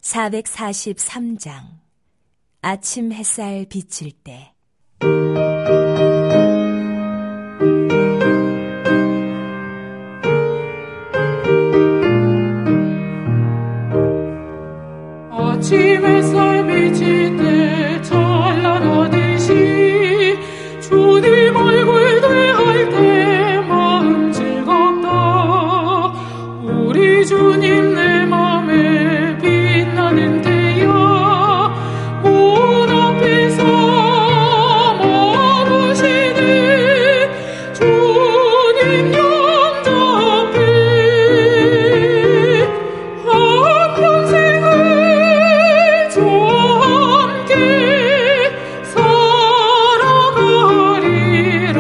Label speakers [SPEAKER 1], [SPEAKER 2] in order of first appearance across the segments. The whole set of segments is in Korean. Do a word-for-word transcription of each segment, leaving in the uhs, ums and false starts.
[SPEAKER 1] 사백사십삼 장 아침 햇살 비칠 때.
[SPEAKER 2] 아침 햇살 비칠 때 찬란하듯이 주님 얼굴 대할 때 마음 즐겁다. 우리 주님 내 맘에 빛나는 때야 문 앞에서 멀으시는 주님 영자 앞에 한평생을 저와 함께 살아가리라.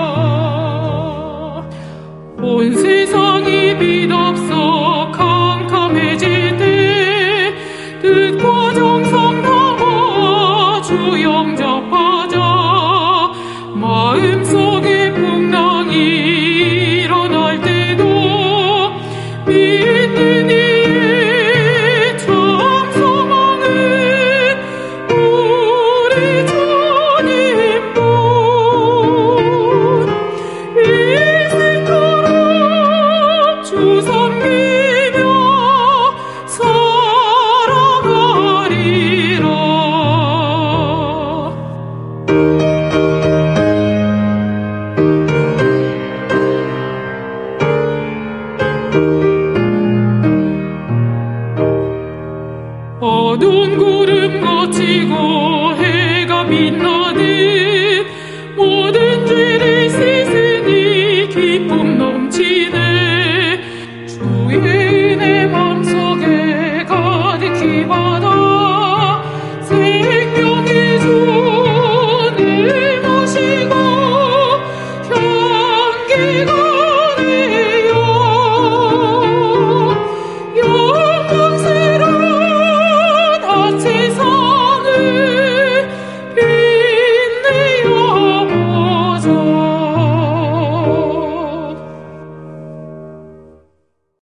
[SPEAKER 2] 온 세상이 빛없어 캄캄해질 때 뜻과 정성 담아 주 영접하자. 마음속에 풍랑이 일어날 때도 믿는 이의 참 소망은 우리 주님뿐. 일생토록 주 섬기며 살아가리라. 어두운 구름 거치고 해가 빛나